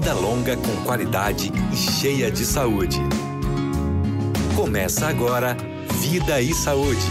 vida longa com qualidade e cheia de saúde. Começa agora Vida e Saúde.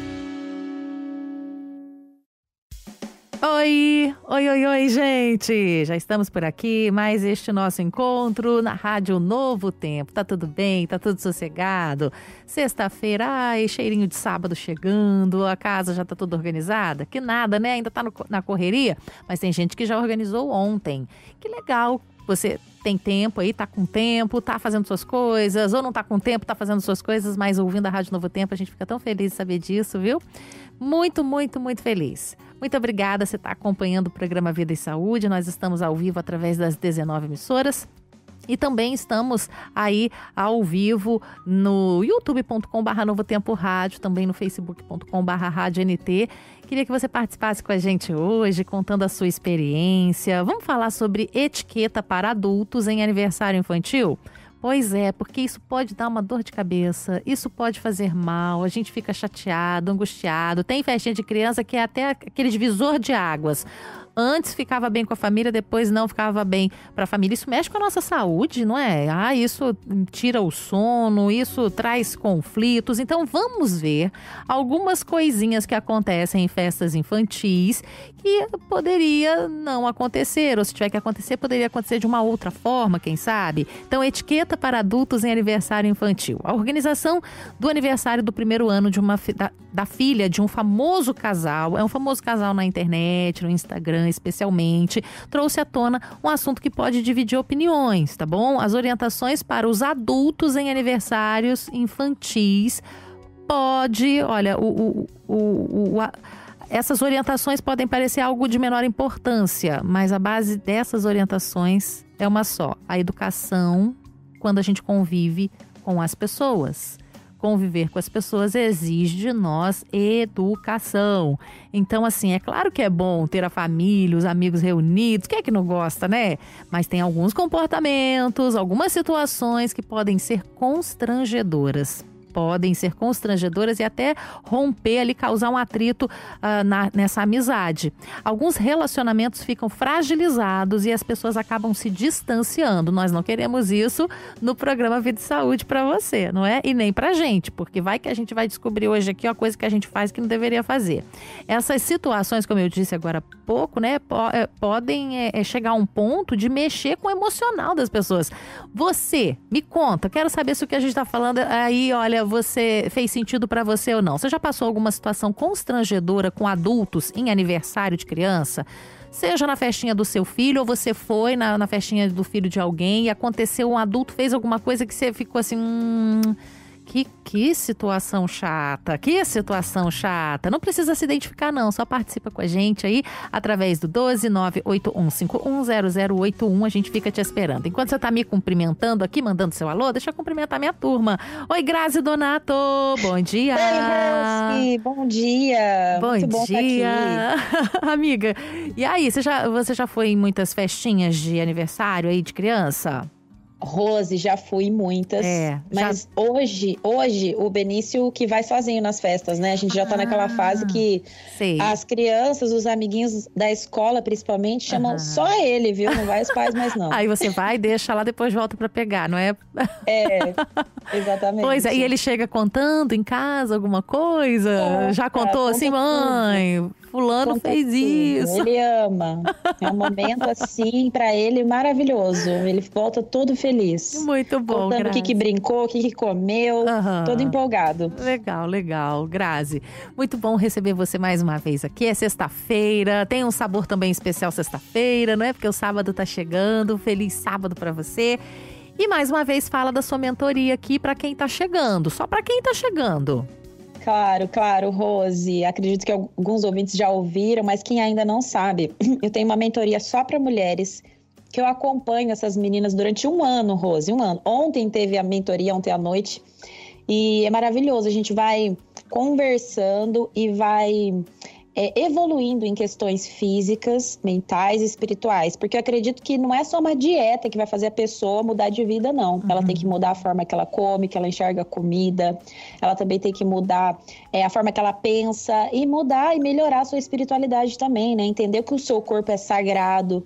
Oi, gente! Já estamos por aqui, mais este nosso encontro na Rádio Novo Tempo. Tá tudo bem? Tá tudo sossegado? Sexta-feira, cheirinho de sábado chegando, a casa já tá toda organizada? Que nada, né? Ainda tá na correria, mas tem gente que já organizou ontem. Que legal! Você tem tempo aí, tá com tempo, tá fazendo suas coisas, ou não tá com tempo, tá fazendo suas coisas, mas ouvindo a Rádio Novo Tempo, a gente fica tão feliz de saber disso, viu? Muito feliz. Muito obrigada, você está acompanhando o programa Vida e Saúde. Nós estamos ao vivo através das 19 emissoras. E também estamos aí ao vivo no youtube.com/Novo Tempo Rádio, também no facebook.com/Rádio NT. Queria que você participasse com a gente hoje, contando a sua experiência. Vamos falar sobre etiqueta para adultos em aniversário infantil? Pois é, porque isso pode dar uma dor de cabeça, isso pode fazer mal, a gente fica chateado, angustiado. Tem festinha de criança que é até aquele divisor de águas. Antes ficava bem com a família, depois não ficava bem para a família. Isso mexe com a nossa saúde, não é? Isso tira o sono, isso traz conflitos. Então vamos ver algumas coisinhas que acontecem em festas infantis que poderia não acontecer, ou se tiver que acontecer, poderia acontecer de uma outra forma, quem sabe? Então, etiqueta para adultos em aniversário infantil. A organização do aniversário do primeiro ano da filha de um famoso casal, é um famoso casal na internet, no Instagram especialmente, trouxe à tona um assunto que pode dividir opiniões, tá bom? As orientações para os adultos em aniversários infantis essas orientações podem parecer algo de menor importância, mas a base dessas orientações é uma só: a educação quando a gente convive com as pessoas. Conviver com as pessoas exige de nós educação. Então, assim, é claro que é bom ter a família, os amigos reunidos. Quem é que não gosta, né? Mas tem alguns comportamentos, algumas situações que podem ser constrangedoras. E até romper ali, causar um atrito nessa amizade. Alguns relacionamentos ficam fragilizados e as pessoas acabam se distanciando. Nós não queremos isso no programa Vida e Saúde para você, não é? E nem pra gente, porque vai que a gente vai descobrir hoje aqui uma coisa que a gente faz que não deveria fazer. Essas situações, como eu disse agora há pouco, né, podem chegar a um ponto de mexer com o emocional das pessoas. Você, me conta, quero saber se o que a gente tá falando aí, olha, você fez sentido para você ou não. Você já passou alguma situação constrangedora com adultos em aniversário de criança? Seja na festinha do seu filho ou você foi na festinha do filho de alguém e aconteceu, um adulto fez alguma coisa que você ficou assim... Que situação chata, Não precisa se identificar não, só participa com a gente aí através do 12981510081, a gente fica te esperando. Enquanto você tá me cumprimentando aqui, mandando seu alô, deixa eu cumprimentar minha turma. Oi, Grazi Donato, bom dia. Oi, Rossi, bom dia. Muito bom estar aqui. Amiga, e aí, você já foi em muitas festinhas de aniversário aí de criança? Rose, já fui em muitas, mas hoje o Benício que vai sozinho nas festas, né? A gente já tá naquela fase que as crianças, os amiguinhos da escola principalmente, chamam só ele, viu? Não vai os pais mais não. Aí você vai, deixa lá, depois volta pra pegar, não é? Exatamente. Pois é, e ele chega contando em casa alguma coisa? Já contou assim, mãe... Fulano fez isso. Ele ama. É um momento assim pra ele maravilhoso. Ele volta todo feliz. Muito bom, contando Grazi. o que brincou, o que comeu, todo empolgado. Legal, Grazi. Muito bom receber você mais uma vez aqui. É sexta-feira, tem um sabor também especial sexta-feira, não é? Porque o sábado tá chegando. Feliz sábado pra você. E mais uma vez fala da sua mentoria aqui pra quem tá chegando. Só pra quem tá chegando. Claro, Rose. Acredito que alguns ouvintes já ouviram, mas quem ainda não sabe, eu tenho uma mentoria só para mulheres, que eu acompanho essas meninas durante um ano, Rose, um ano. Ontem teve a mentoria, ontem à noite, e é maravilhoso. A gente vai conversando e vai evoluindo em questões físicas, mentais e espirituais, porque eu acredito que não é só uma dieta que vai fazer a pessoa mudar de vida, não. Ela tem que mudar a forma que ela come, que ela enxerga a comida, ela também tem que mudar a forma que ela pensa e mudar e melhorar a sua espiritualidade também, né? Entender que o seu corpo é sagrado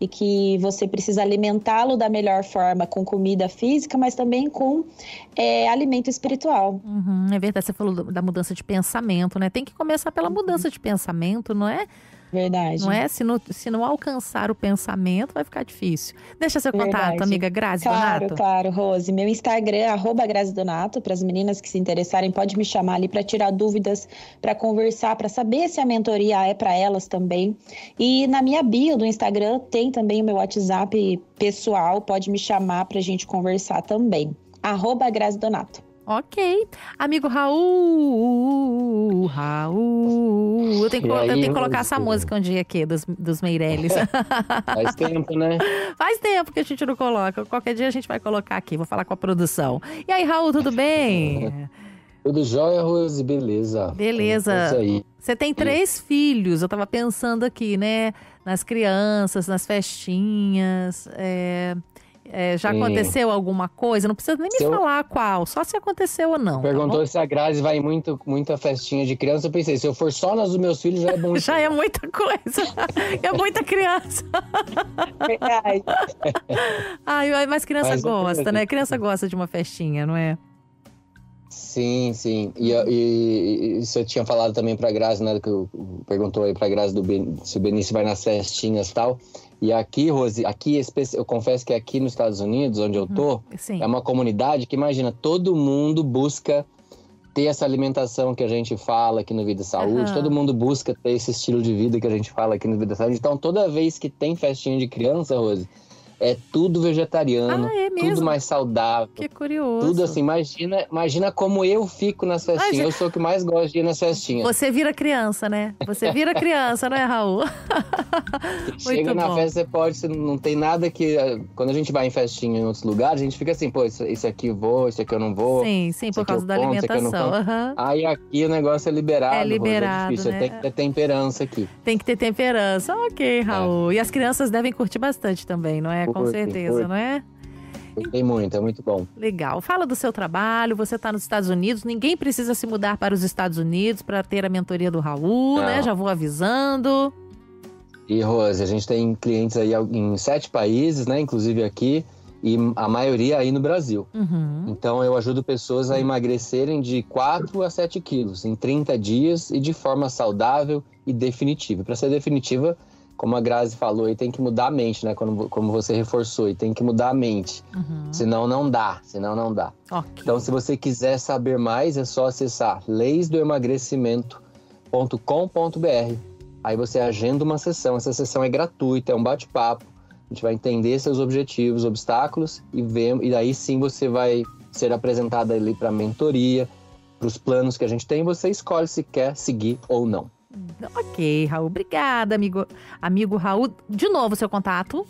e que você precisa alimentá-lo da melhor forma com comida física, mas também com alimento espiritual. É verdade, você falou da mudança de pensamento, né? Tem que começar pela mudança de pensamento, não é? Verdade. Não é? Se não alcançar o pensamento, vai ficar difícil. Deixa seu contato, amiga Grazi Donato. Claro, Rose. Meu Instagram é @Grazi Donato. Para as meninas que se interessarem, pode me chamar ali para tirar dúvidas, para conversar, para saber se a mentoria é para elas também. E na minha bio do Instagram tem também o meu WhatsApp pessoal, pode me chamar para a gente conversar também. @Grazi Donato. Ok. Amigo Raul. Eu tenho que colocar essa música um dia aqui, dos Meirelles. Faz tempo, né? Faz tempo que a gente não coloca. Qualquer dia a gente vai colocar aqui, vou falar com a produção. E aí, Raul, tudo bem? Tudo jóia, Rose, beleza. Beleza. É isso aí. Você tem 3 filhos, eu tava pensando aqui, né? Nas crianças, nas festinhas, já aconteceu alguma coisa? Não precisa nem me falar qual, só se aconteceu ou não. Perguntou tá se a Grazi vai muita festinha de criança. Eu pensei, se eu for só nas dos meus filhos, já é bom. Já é muita coisa. É muita criança. Verdade. Mas criança gosta, né? Criança gosta de uma festinha, não é? Sim. E isso eu tinha falado também pra Grazi, né? Que perguntou aí pra Grazi se o Benício vai nas festinhas e tal. E aqui, Rose, eu confesso que aqui nos Estados Unidos, onde eu tô, é uma comunidade que, imagina, todo mundo busca ter essa alimentação que a gente fala aqui no Vida Saúde, todo mundo busca ter esse estilo de vida que a gente fala aqui no Vida Saúde. Então, toda vez que tem festinha de criança, Rose, é tudo vegetariano, tudo mais saudável. Que curioso. Tudo assim, imagina como eu fico nas festinhas. Eu sou o que mais gosto de ir nas festinhas. Você vira criança, né? Você vira criança, não é, Raul? Chega na festa, você não tem nada que... Quando a gente vai em festinha em outros lugares, a gente fica assim, pô, isso aqui eu vou, isso aqui eu não vou. Sim, por causa da alimentação. Aí aqui o negócio é liberado. É liberado, difícil, né? Tem que ter temperança aqui. Tem que ter temperança. Ok, Raul. E as crianças devem curtir bastante também, não é? Com certeza, não é? Tem muito, é muito bom. Legal. Fala do seu trabalho, você está nos Estados Unidos, ninguém precisa se mudar para os Estados Unidos para ter a mentoria do Raul, né? Já vou avisando. E, Rose, a gente tem clientes aí em 7 países, né? Inclusive aqui, e a maioria aí no Brasil. Então, eu ajudo pessoas a emagrecerem de 4 a 7 quilos em 30 dias e de forma saudável e definitiva. Para ser definitiva, como a Grazi falou, aí tem que mudar a mente, né? Como você reforçou, e tem que mudar a mente. Senão não dá. Okay. Então, se você quiser saber mais, é só acessar leisdoemagrecimento.com.br. Aí você agenda uma sessão. Essa sessão é gratuita, é um bate-papo. A gente vai entender seus objetivos, obstáculos, e aí sim você vai ser apresentado ali para a mentoria, para os planos que a gente tem. Você escolhe se quer seguir ou não. Ok, Raul. Obrigada, amigo Raul. De novo, seu contato?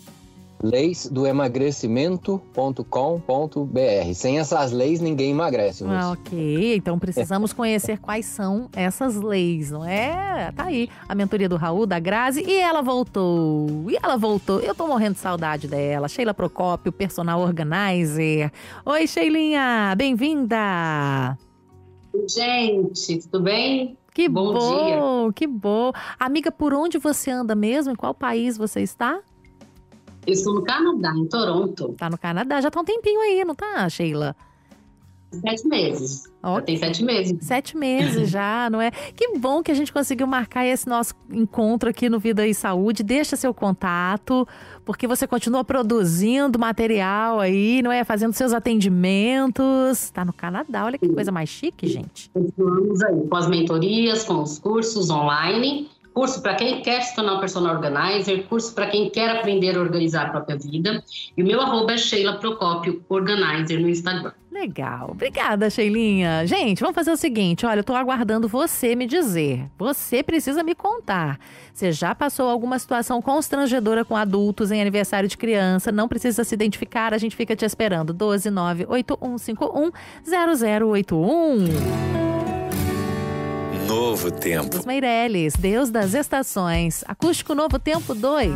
leisdoemagrecimento.com.br. Sem essas leis, ninguém emagrece. Ok, então precisamos conhecer quais são essas leis, não é? Tá aí a mentoria do Raul, da Grazi, e ela voltou. Eu tô morrendo de saudade dela. Sheila Procópio, personal organizer. Oi, Sheilinha, bem-vinda. Gente, tudo bem? Que bom dia. Que bom. Amiga, por onde você anda mesmo? Em qual país você está? Eu estou no Canadá, em Toronto. Tá no Canadá, já tá um tempinho aí, não tá, Sheila? 7 meses. Okay. Já tem 7 meses. 7 meses já, não é? Que bom que a gente conseguiu marcar esse nosso encontro aqui no Vida e Saúde. Deixa seu contato, porque você continua produzindo material aí, não é? Fazendo seus atendimentos. Tá no Canadá, olha que coisa mais chique, gente. Continuamos aí com as mentorias, com os cursos online. Curso para quem quer se tornar um personal organizer, curso para quem quer aprender a organizar a própria vida. E o meu @ é Sheila Procópio Organizer no Instagram. Legal. Obrigada, Sheilinha. Gente, vamos fazer o seguinte. Olha, eu tô aguardando você me dizer. Você precisa me contar. Você já passou alguma situação constrangedora com adultos em aniversário de criança? Não precisa se identificar, a gente fica te esperando. 12981510081. Novo Tempo. Os Meirelles, Deus das Estações. Acústico Novo Tempo 2.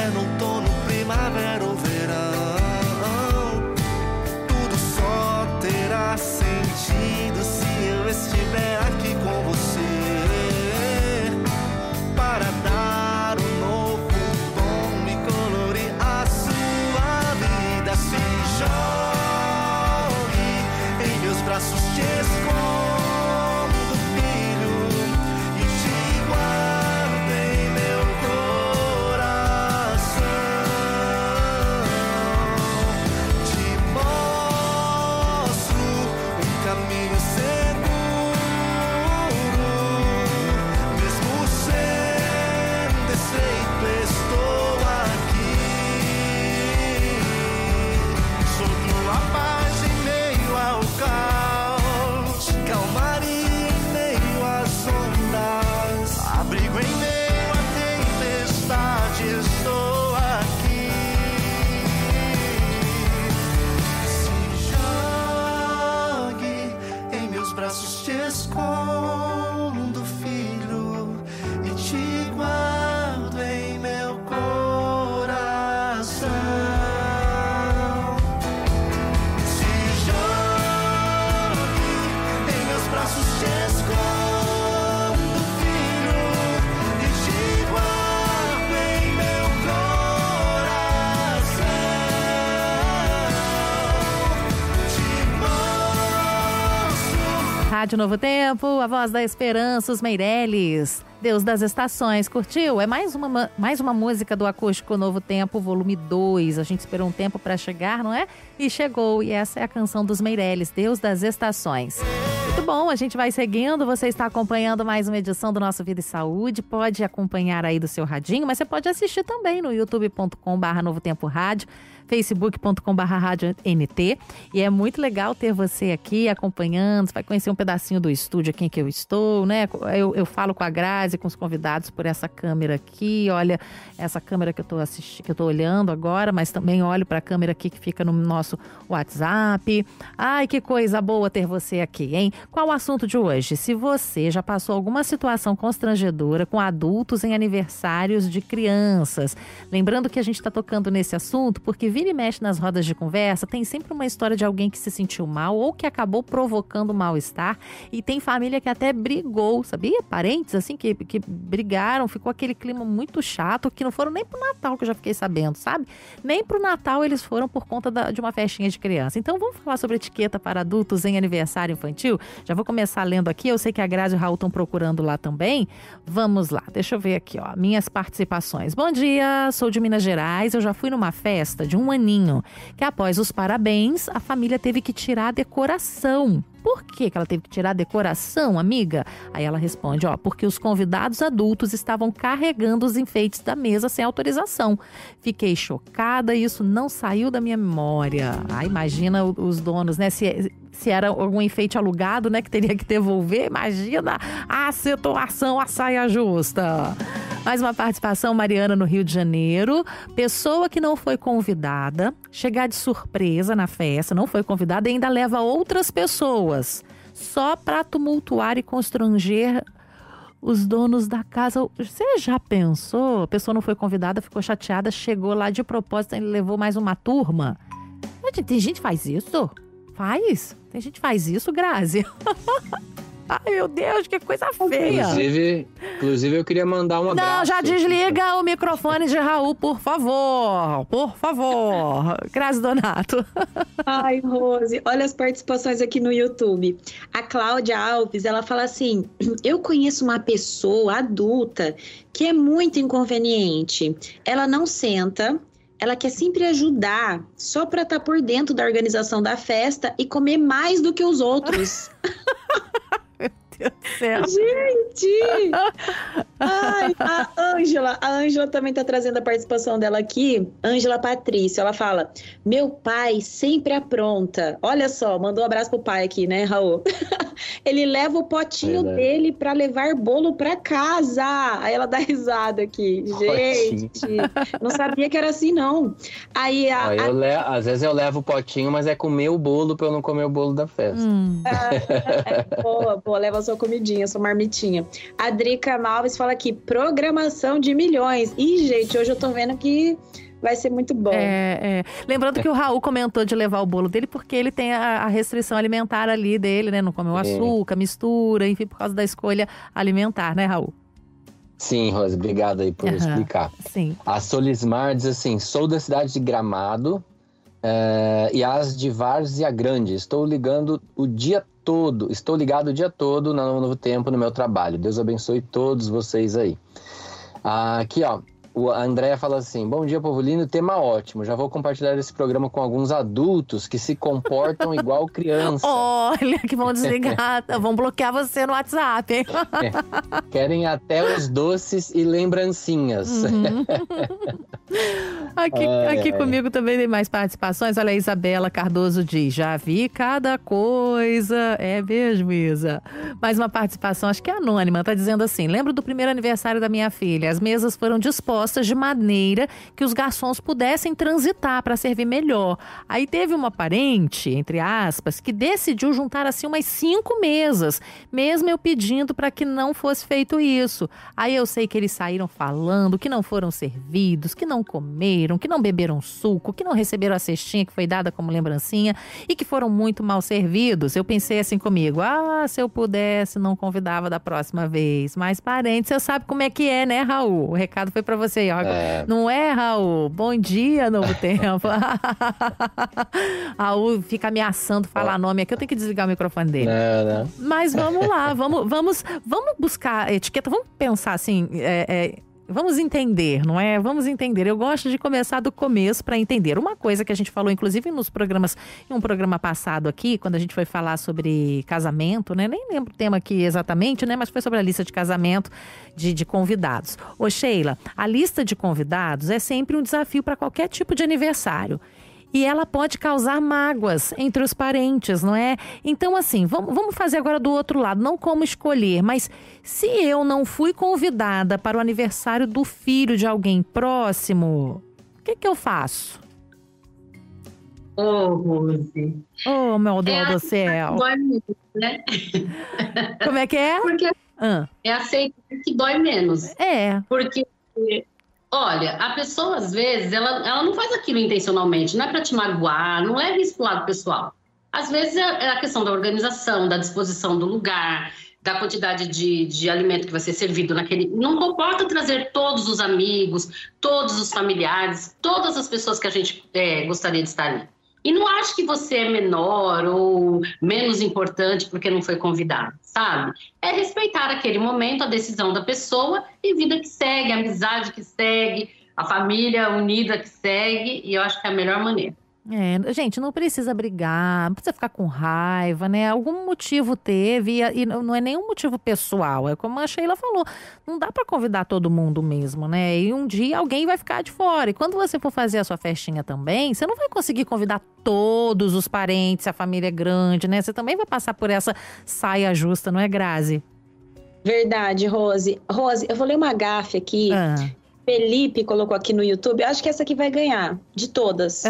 inverno, outono, primavera ou verão. Tudo só terá sentido se eu estiver aqui com você, para dar um novo tom e colorir a sua vida. Se jogue em meus braços, te escondo, filho, e te guardo em meu coração. Te mostro um caminho seguro, mesmo sendo estreito, estou aqui. Sou tua paz em meio ao caos, calmaria em meio às ondas, abrigo em meio à tempestade, estou aqui. Se jogue em meus braços, te escondo, filho, e te guardo em meu coração. Se jogue em meus braços, te escondo, filho, e te guardo em meu coração. Te mostro. Rádio Novo Tempo, a voz da esperança, os Meirelles. Deus das Estações, curtiu? É mais uma música do Acústico Novo Tempo, volume 2. A gente esperou um tempo para chegar, não é? E chegou, e essa é a canção dos Meirelles, Deus das Estações. Muito bom, a gente vai seguindo, você está acompanhando mais uma edição do nosso Vida e Saúde, pode acompanhar aí do seu radinho, mas você pode assistir também no youtube.com/Novo Tempo Rádio, facebook.com/Rádio NT, e é muito legal ter você aqui acompanhando, você vai conhecer um pedacinho do estúdio aqui em que eu estou, né? Eu falo com a Grazi, com os convidados por essa câmera aqui, olha, essa câmera que eu tô assistindo, que eu tô olhando agora, mas também olho para a câmera aqui que fica no nosso WhatsApp. Ai, que coisa boa ter você aqui, hein? Qual o assunto de hoje? Se você já passou alguma situação constrangedora com adultos em aniversários de crianças. Lembrando que a gente está tocando nesse assunto porque vira e mexe nas rodas de conversa, tem sempre uma história de alguém que se sentiu mal ou que acabou provocando mal-estar, e tem família que até brigou, sabia? Parentes assim que brigaram, ficou aquele clima muito chato, que não foram nem pro Natal, que eu já fiquei sabendo, sabe? Nem pro Natal eles foram por conta de uma festinha de criança. Então vamos falar sobre etiqueta para adultos em aniversário infantil? Já vou começar lendo aqui, eu sei que a Grazi e o Raul estão procurando lá também. Vamos lá, deixa eu ver aqui, ó, minhas participações. Bom dia, sou de Minas Gerais, eu já fui numa festa de um aninho, que após os parabéns, a família teve que tirar a decoração. Por que ela teve que tirar a decoração, amiga? Aí ela responde, ó, porque os convidados adultos estavam carregando os enfeites da mesa sem autorização. Fiquei chocada e isso não saiu da minha memória. Ah, imagina os donos, né? Se era algum enfeite alugado, né, que teria que devolver, imagina a situação, a saia justa. Mais uma participação, Mariana, no Rio de Janeiro. Pessoa que não foi convidada, chegar de surpresa na festa, não foi convidada e ainda leva outras pessoas, só para tumultuar e constranger os donos da casa. Você já pensou? A pessoa não foi convidada, ficou chateada, chegou lá de propósito e levou mais uma turma. Tem gente que faz isso? Faz? Tem gente que faz isso, Grazi? Ai, meu Deus, que coisa feia. Inclusive, eu queria mandar um abraço. Não, já desliga o microfone de Raul, por favor. Por favor. Grazi Donato. Ai, Rose, olha as participações aqui no YouTube. A Cláudia Alves, ela fala assim: eu conheço uma pessoa adulta que é muito inconveniente. Ela não senta, ela quer sempre ajudar, só para estar por dentro da organização da festa e comer mais do que os outros. Meu Deus do céu. Gente! Ai, a Ângela também tá trazendo a participação dela aqui. Ângela Patrícia, ela fala: meu pai sempre apronta. Olha só, mandou um abraço pro pai aqui, né, Raul? Ele leva o potinho dele pra levar bolo pra casa. Aí ela dá risada aqui. Gente, não sabia que era assim, não. Aí às vezes eu levo o potinho, mas é comer o bolo pra eu não comer o bolo da festa. Boa, leva o seu sua comidinha, sua marmitinha. A Drica Malves fala aqui, programação de milhões. Ih, gente, hoje eu tô vendo que vai ser muito bom. Lembrando que o Raul comentou de levar o bolo dele porque ele tem a restrição alimentar ali dele, né? Não come o açúcar, mistura, enfim, por causa da escolha alimentar, né, Raul? Sim, Rose, obrigado aí por explicar. Sim. A Solismar diz assim, sou da cidade de Gramado e as de Várzea Grande. Estou ligado o dia todo no Novo Tempo no meu trabalho. Deus abençoe todos vocês aí. Aqui, ó. A Andréia fala assim, bom dia, povo lindo, tema ótimo. Já vou compartilhar esse programa com alguns adultos que se comportam igual criança. Olha, que vão desligar, vão bloquear você no WhatsApp, hein? Querem até os doces e lembrancinhas. Aqui comigo também tem mais participações. Olha, a Isabela Cardoso diz, já vi cada coisa. É mesmo, Isa? Mais uma participação, acho que é anônima, tá dizendo assim, lembro do primeiro aniversário da minha filha. As mesas foram dispostas de maneira que os garçons pudessem transitar para servir melhor. Aí teve uma parente, entre aspas, que decidiu juntar assim umas 5 mesas, mesmo eu pedindo para que não fosse feito isso. Aí eu sei que eles saíram falando que não foram servidos, que não comeram, que não beberam suco, que não receberam a cestinha que foi dada como lembrancinha e que foram muito mal servidos. Eu pensei assim comigo, se eu pudesse não convidava da próxima vez. Mas parente, você sabe como é que é, né, Raul? O recado foi para você. Não é, Raul? Bom dia, Novo Tempo. Raul fica ameaçando falar nome aqui. Eu tenho que desligar o microfone dele. Não. Mas vamos lá, vamos buscar etiqueta. Vamos pensar assim, vamos entender, não é? Vamos entender. Eu gosto de começar do começo para entender. Uma coisa que a gente falou, inclusive, nos programas, em um programa passado aqui, quando a gente foi falar sobre casamento, né? Nem lembro o tema aqui exatamente, né? Mas foi sobre a lista de casamento de convidados. Ô, Sheila, a lista de convidados é sempre um desafio para qualquer tipo de aniversário. E ela pode causar mágoas entre os parentes, não é? Então, assim, vamos fazer agora do outro lado. Não como escolher, mas se eu não fui convidada para o aniversário do filho de alguém próximo, o que eu faço? Rose. Meu Deus do céu. Dói muito, né? Como é que é? Porque é aceitar que dói menos. Porque... Olha, a pessoa, às vezes, ela não faz aquilo intencionalmente, não é para te magoar, não leva isso para o lado pessoal. Às vezes é a questão da organização, da disposição do lugar, da quantidade de alimento que vai ser servido naquele... Não comporta trazer todos os amigos, todos os familiares, todas as pessoas que a gente gostaria de estar ali. E não acho que você é menor ou menos importante porque não foi convidado, sabe? É respeitar aquele momento, a decisão da pessoa e vida que segue, a amizade que segue, a família unida que segue, e eu acho que é a melhor maneira. Gente, não precisa brigar, não precisa ficar com raiva, né? Algum motivo teve e não é nenhum motivo pessoal, é como a Sheila falou, não dá pra convidar todo mundo mesmo, né? E um dia alguém vai ficar de fora. E quando você for fazer a sua festinha também, você não vai conseguir convidar todos os parentes, a família é grande, né? Você também vai passar por essa saia justa, não é, Grazi? Verdade, Rose. Rose, eu vou ler uma gafe aqui. Felipe colocou aqui no YouTube. Eu acho que essa aqui vai ganhar, de todas.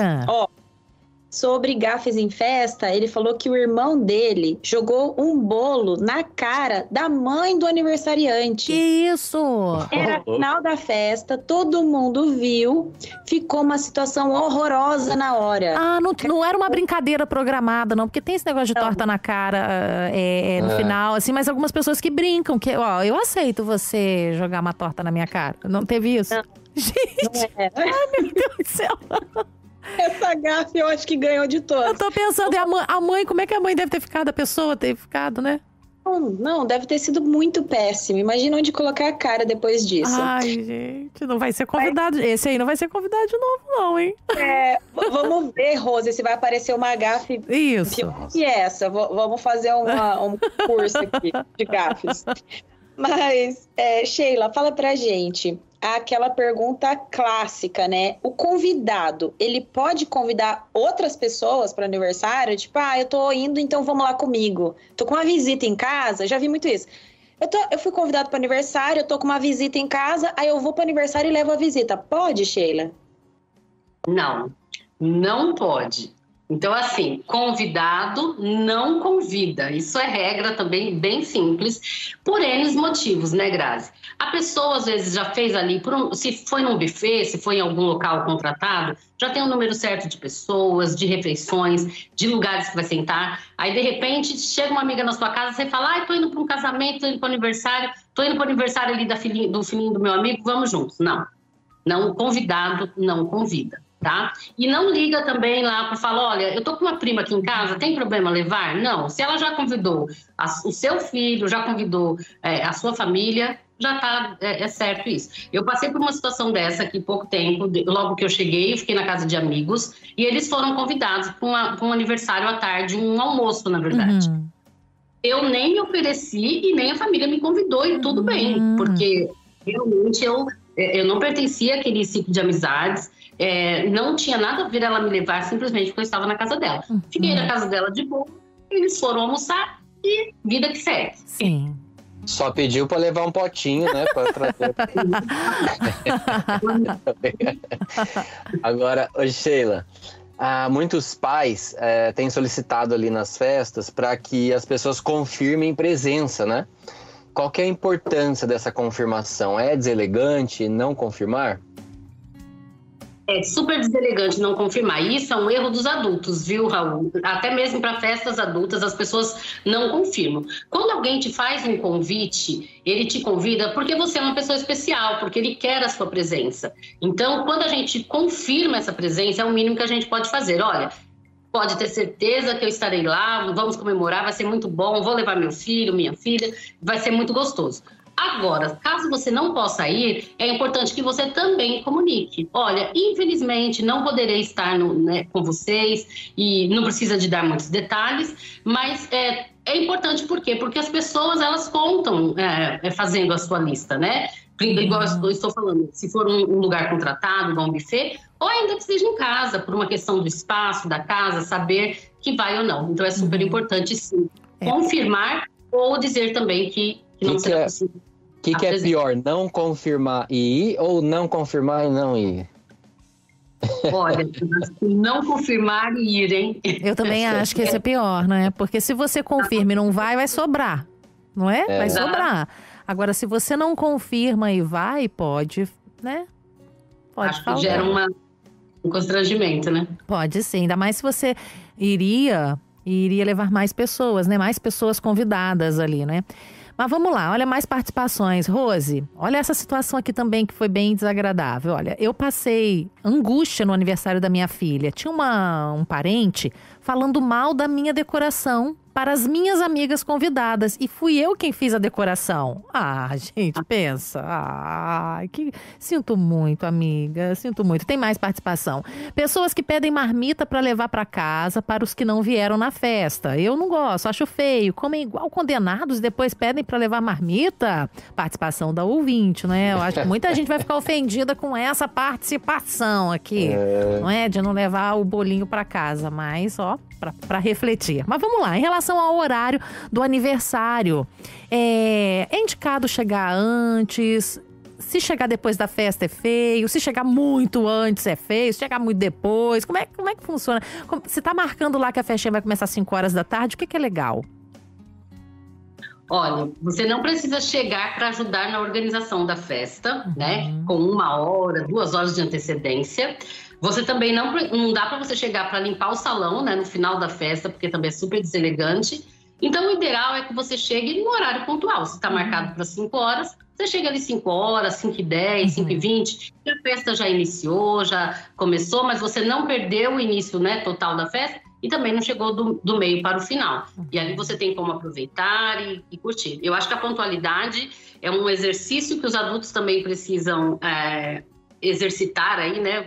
Sobre gafes em festa, ele falou que o irmão dele jogou um bolo na cara da mãe do aniversariante. Que isso? Era o final da festa, todo mundo viu, ficou uma situação horrorosa na hora. Não era uma brincadeira programada, não, porque tem esse negócio de torta na cara no final, assim, mas algumas pessoas que brincam, que, eu aceito você jogar uma torta na minha cara. Não teve isso? Não. Gente, não ai meu Deus do céu. Essa gafe eu acho que ganhou de todas. Eu tô pensando, a mãe, como é que a mãe deve ter ficado? A pessoa ter ficado, né? Não, deve ter sido muito péssimo. Imagina onde colocar a cara depois disso. Ai, gente, não vai ser convidado. Esse aí não vai ser convidado de novo, não, hein? Vamos ver, Rose, se vai aparecer uma gafe. Isso. E essa? Vamos fazer um curso aqui de gafes. Mas, Sheila, fala pra gente. Aquela pergunta clássica, né? O convidado, ele pode convidar outras pessoas para o aniversário? Tipo, eu tô indo, então vamos lá comigo. Tô com uma visita em casa, já vi muito isso. Eu fui convidado para o aniversário, eu tô com uma visita em casa, aí eu vou para o aniversário e levo a visita. Pode, Sheila? Não pode. Então, assim, convidado não convida. Isso é regra também bem simples, por N motivos, né, Grazi? A pessoa, às vezes, já fez ali, se foi num buffet, se foi em algum local contratado, já tem um número certo de pessoas, de refeições, de lugares que vai sentar. Aí, de repente, chega uma amiga na sua casa, você fala, tô indo para um casamento, tô indo para o aniversário, tô indo para o aniversário ali do filhinho do meu amigo, vamos juntos. Não, convidado não convida. Tá? E não liga também lá para falar, olha, eu tô com uma prima aqui em casa, tem problema levar? Não, se ela já convidou o seu filho, já convidou a sua família, já tá certo isso. Eu passei por uma situação dessa aqui há pouco tempo, logo que eu cheguei, eu fiquei na casa de amigos, e eles foram convidados para um aniversário à tarde, um almoço, na verdade. Eu nem me ofereci e nem a família me convidou, e tudo bem, porque realmente eu não pertencia àquele ciclo de amizades. Não tinha nada a ver ela me levar simplesmente porque eu estava na casa dela. Fiquei na casa dela de boa, eles foram almoçar e vida que segue. Sim. Só pediu para levar um potinho, né? Pra trazer. Agora, Sheila, muitos pais têm solicitado ali nas festas para que as pessoas confirmem presença, né? Qual que é a importância dessa confirmação? É deselegante não confirmar? É super deselegante não confirmar. Isso é um erro dos adultos, viu, Raul? Até mesmo para festas adultas, as pessoas não confirmam. Quando alguém te faz um convite, ele te convida porque você é uma pessoa especial, porque ele quer a sua presença. Então, quando a gente confirma essa presença, é o mínimo que a gente pode fazer. Olha, pode ter certeza que eu estarei lá, vamos comemorar, vai ser muito bom, vou levar meu filho, minha filha, vai ser muito gostoso. Agora, caso você não possa ir, é importante que você também comunique. Olha, infelizmente não poderei estar com vocês e não precisa de dar muitos detalhes, mas é importante por quê? Porque as pessoas, elas contam fazendo a sua lista, né? Igual eu estou falando, se for um lugar contratado, um buffet, ou ainda que seja em casa, por uma questão do espaço, da casa, saber que vai ou não. Então é super importante, sim, confirmar ou dizer também que não será possível. O que é pior, não confirmar e ir ou não confirmar e não ir? Olha, não confirmar e ir, hein? Eu também acho que esse é pior, né? Porque se você confirma e não vai sobrar, não é? Vai sobrar. Agora, se você não confirma e vai, pode, né? Pode acho que gera um constrangimento, né? Pode sim, ainda mais se você iria levar mais pessoas, né? Mais pessoas convidadas ali, né? Mas vamos lá, olha mais participações. Rose, olha essa situação aqui também que foi bem desagradável. Olha, eu passei angústia no aniversário da minha filha. Tinha um parente falando mal da minha decoração para as minhas amigas convidadas. E fui eu quem fiz a decoração. Gente, pensa. Sinto muito, amiga. Sinto muito. Tem mais participação. Pessoas que pedem marmita para levar para casa para os que não vieram na festa. Eu não gosto, acho feio. Comem igual condenados e depois pedem para levar marmita. Participação da ouvinte, né? Eu acho que muita gente vai ficar ofendida com essa participação aqui. Não é? De não levar o bolinho para casa. Mas, para refletir. Mas vamos lá, em relação ao horário do aniversário, é indicado chegar antes? Se chegar depois da festa é feio? Se chegar muito antes é feio? Se chegar muito depois? Como é que funciona? Você tá marcando lá que a festinha vai começar às 5 horas da tarde, o que é legal? Olha, você não precisa chegar para ajudar na organização da festa, né? Com 1 hora, 2 horas de antecedência. Você também não dá para você chegar para limpar o salão, né, no final da festa, porque também é super deselegante. Então, o ideal é que você chegue no horário pontual. Se está marcado para 5 horas, você chega ali 5 horas, 5h10, 5h20, e a festa já iniciou, já começou, mas você não perdeu o início, né, total da festa e também não chegou do meio para o final. E ali você tem como aproveitar e curtir. Eu acho que a pontualidade é um exercício que os adultos também precisam exercitar aí, né?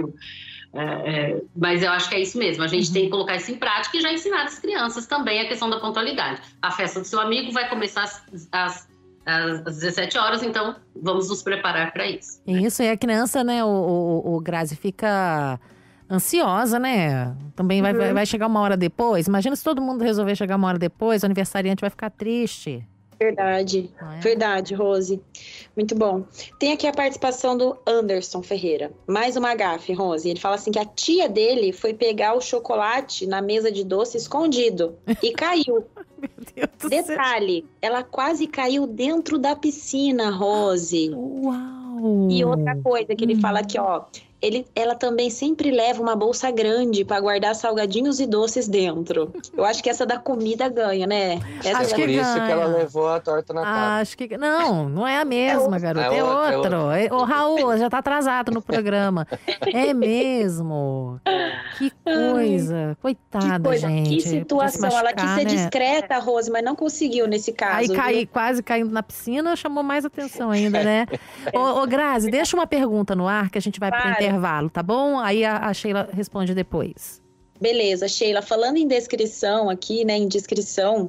Mas eu acho que é isso mesmo. A gente tem que colocar isso em prática e já ensinar as crianças também a questão da pontualidade. A festa do seu amigo vai começar às 17 horas, então vamos nos preparar para isso. Isso, e a criança, né, o Grazi, fica ansiosa, né? Também vai chegar 1 hora depois. Imagina se todo mundo resolver chegar 1 hora depois, o aniversariante vai ficar triste. Verdade, Não é? verdade, Rose. Muito bom. Tem aqui a participação do Anderson Ferreira. Mais uma gafe, Rose. Ele fala assim que a tia dele foi pegar o chocolate na mesa de doce escondido e caiu. Meu Deus do céu. Detalhe, ela quase caiu dentro da piscina, Rose. Uau! E outra coisa que ele fala aqui, ó. Ela também sempre leva uma bolsa grande para guardar salgadinhos e doces dentro. Eu acho que essa da comida ganha, né? Essa Acho da- que Por isso que ela ganha. levou a torta na cara. Acho que. Não é a mesma, garota. É É outro. Ô, Raul, já tá atrasado no programa. É mesmo. Que coisa. Coitada, Que coisa, gente. que Podia se situação. Ela quis machucar, ser né? discreta, Rose, mas não conseguiu nesse caso. Aí quase caindo na piscina, chamou mais atenção ainda, né? Ô, Grazi, deixa uma pergunta no ar que a gente vai pro Claro. intervalo, tá bom? Aí a Sheila responde depois. Beleza, Sheila, falando em descrição aqui, né, em descrição,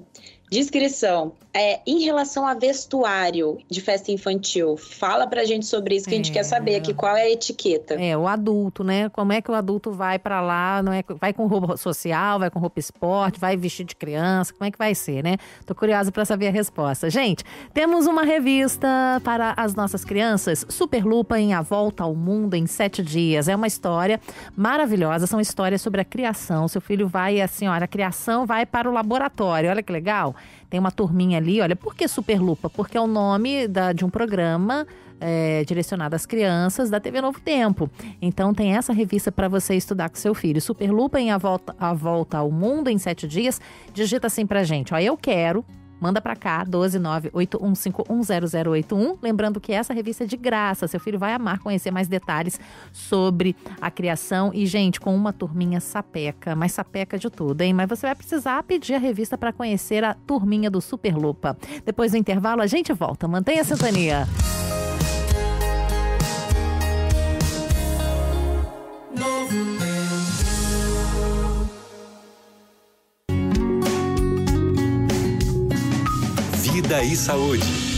em relação a vestuário de festa infantil, fala pra gente sobre isso que a gente quer saber aqui, qual é a etiqueta. É, o adulto, né? Como é que o adulto vai pra lá? Não é, vai com roupa social, vai com roupa esporte, vai vestido de criança? Como é que vai ser, né? Tô curiosa pra saber a resposta. Gente, temos uma revista para as nossas crianças, Superlupa em A Volta ao Mundo em 7 Dias. É uma história maravilhosa, são histórias sobre a criação. Seu filho vai, assim, olha, a criação vai para o laboratório. Olha que legal. Tem uma turminha ali, olha, por que Superlupa? Porque é o nome de um programa direcionado às crianças da TV Novo Tempo. Então tem essa revista para você estudar com seu filho. Superlupa em A Volta ao Mundo em 7 Dias. Digita assim pra gente, ó, eu quero. Manda pra cá, 12981510081. Lembrando que essa revista é de graça. Seu filho vai amar conhecer mais detalhes sobre a criação. E, gente, com uma turminha sapeca. Mas sapeca de tudo, hein? Mas você vai precisar pedir a revista para conhecer a turminha do Superlupa. Depois do intervalo, a gente volta. Mantenha a sintonia. Vida e Saúde.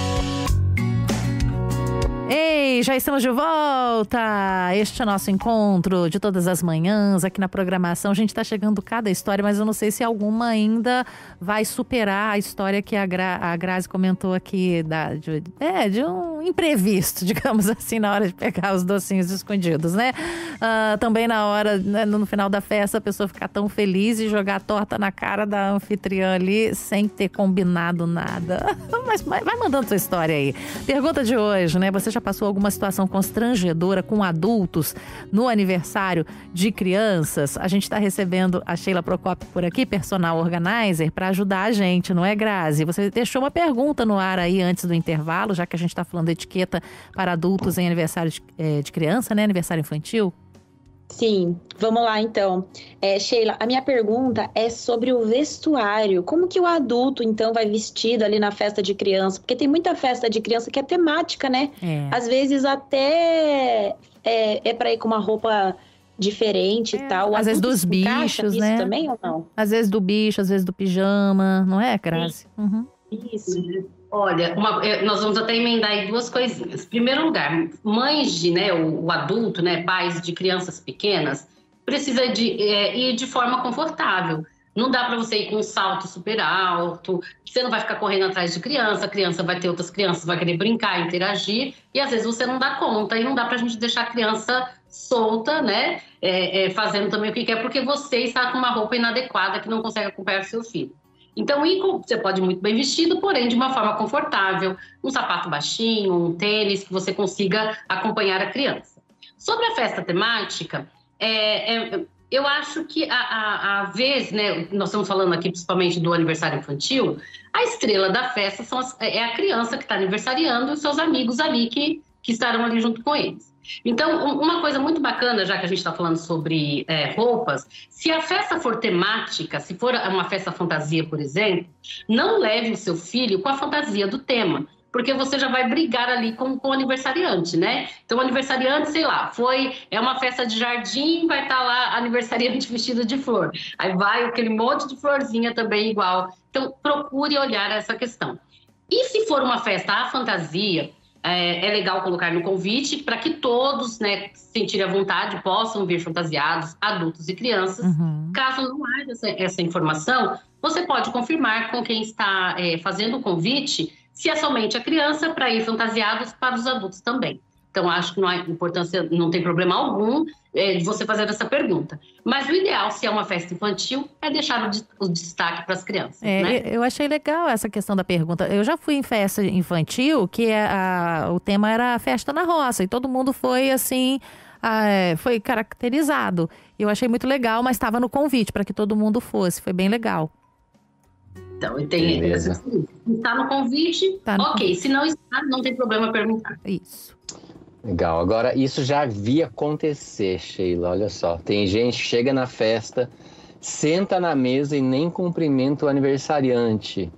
Ei, já estamos de volta! Este é o nosso encontro de todas as manhãs aqui na programação. A gente está chegando cada história, mas eu não sei se alguma ainda vai superar a história que a Grazi comentou aqui de um imprevisto, digamos assim, na hora de pegar os docinhos escondidos, né? Também na hora, né, no final da festa, a pessoa ficar tão feliz e jogar a torta na cara da anfitriã ali sem ter combinado nada. Mas vai mandando sua história aí. Pergunta de hoje, né? Você já passou alguma situação constrangedora com adultos no aniversário de crianças? A gente está recebendo a Sheila Procópio por aqui, personal organizer, para ajudar a gente, não é, Grazi? Você deixou uma pergunta no ar aí antes do intervalo, já que a gente está falando de etiqueta para adultos em aniversário de criança, né? Aniversário infantil. Sim, vamos lá então. Sheila, a minha pergunta é sobre o vestuário. Como que o adulto, então, vai vestido ali na festa de criança? Porque tem muita festa de criança que é temática, né? Às vezes até é para ir com uma roupa diferente e tal. O Às vezes adulto dos se encaixa bichos, nisso né? também ou não? Às vezes do bicho, às vezes do pijama, não é, Grazi? Uhum. Isso. Olha, nós vamos até emendar aí duas coisinhas. Em primeiro lugar, mães de, né, o adulto, né, pais de crianças pequenas, precisa ir de forma confortável. Não dá para você ir com um salto super alto, você não vai ficar correndo atrás de criança, a criança vai ter outras crianças, vai querer brincar, interagir, e às vezes você não dá conta, e não dá para a gente deixar a criança solta, né, fazendo também o que quer, porque você está com uma roupa inadequada que não consegue acompanhar o seu filho. Então, você pode ir muito bem vestido, porém de uma forma confortável, um sapato baixinho, um tênis, que você consiga acompanhar a criança. Sobre a festa temática, eu acho que a vez, né, nós estamos falando aqui principalmente do aniversário infantil, a estrela da festa é a criança que está aniversariando e os seus amigos ali que estarão ali junto com eles. Então, uma coisa muito bacana, já que a gente está falando sobre roupas, se a festa for temática, se for uma festa fantasia, por exemplo, não leve o seu filho com a fantasia do tema, porque você já vai brigar ali com o aniversariante, né? Então, o aniversariante, sei lá, é uma festa de jardim, vai estar lá aniversariante vestido de flor. Aí vai aquele monte de florzinha também igual. Então, procure olhar essa questão. E se for uma festa à fantasia, é legal colocar no convite para que todos, né, se sentirem à vontade, possam vir fantasiados, adultos e crianças. Caso não haja essa informação, você pode confirmar com quem está fazendo o convite se é somente a criança para ir fantasiados para os adultos também. Então, acho que não há importância, não tem problema algum de você fazer essa pergunta. Mas o ideal, se é uma festa infantil, é deixar o destaque para as crianças, né? Eu achei legal essa questão da pergunta. Eu já fui em festa infantil, que o tema era a festa na roça, e todo mundo foi assim, foi caracterizado. Eu achei muito legal, mas estava no convite para que todo mundo fosse, foi bem legal. Então, está no convite, ok. Se não está, não tem problema perguntar. Isso. Legal. Agora, isso já vi acontecer, Sheila. Olha só. Tem gente que chega na festa, senta na mesa e nem cumprimenta o aniversariante.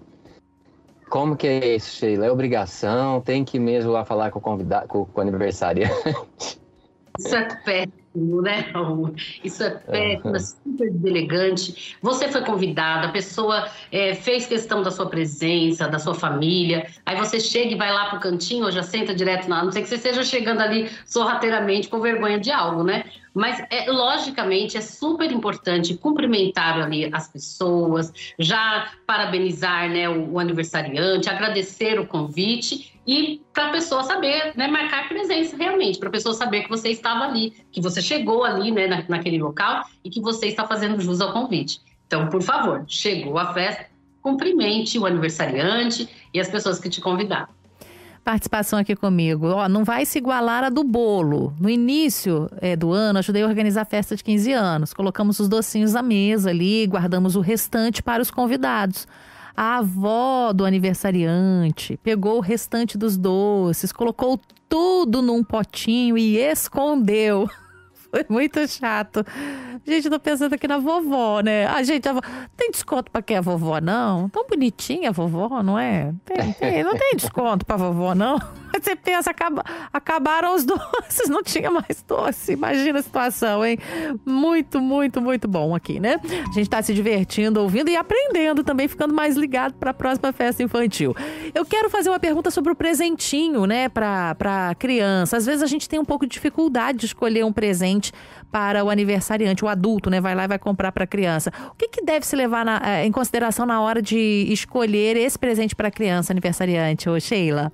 Como que é isso, Sheila? É obrigação? Tem que ir mesmo lá falar com o convidado, com o aniversariante? Isso é péssimo, né, Raul? Isso é péssimo, é super deselegante. Você foi convidada, a pessoa fez questão da sua presença, da sua família. Aí você chega e vai lá pro cantinho ou já senta direto a não ser que você esteja chegando ali sorrateiramente com vergonha de algo, né? Mas, logicamente, é super importante cumprimentar ali as pessoas, já parabenizar, né, o aniversariante, agradecer o convite e para a pessoa saber, né, marcar presença realmente, para a pessoa saber que você estava ali, que você chegou ali, né, naquele local e que você está fazendo jus ao convite. Então, por favor, chegou a festa, cumprimente o aniversariante e as pessoas que te convidaram. Participação aqui comigo. Não vai se igualar a do bolo. No início do ano, ajudei a organizar a festa de 15 anos. Colocamos os docinhos à mesa ali, guardamos o restante para os convidados. A avó do aniversariante pegou o restante dos doces, colocou tudo num potinho e escondeu. Foi muito chato. Gente, tô pensando aqui na vovó, né? Tem desconto pra quem é vovó, não? Tão bonitinha a vovó, não é? Não tem desconto pra vovó, não? Você pensa, acabaram os doces, não tinha mais doce. Imagina a situação, hein? Muito, muito, muito bom aqui, né? A gente tá se divertindo, ouvindo e aprendendo também, ficando mais ligado pra próxima festa infantil. Eu quero fazer uma pergunta sobre o presentinho, né? Pra criança. Às vezes a gente tem um pouco de dificuldade de escolher um presente para o aniversariante, o adulto, né? Vai lá e vai comprar para a criança. O que deve se levar em consideração na hora de escolher esse presente para a criança aniversariante, Sheila?